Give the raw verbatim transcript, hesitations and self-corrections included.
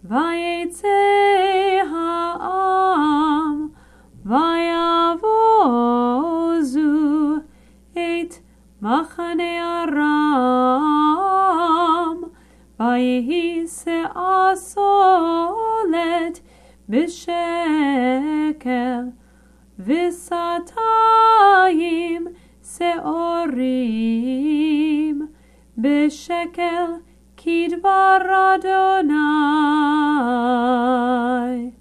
ויצא העם ויבוזו את מחנה ארם, ויהי שאה סולת בשקל, ושאתיים שעורים בשקל, כדבר אדוני.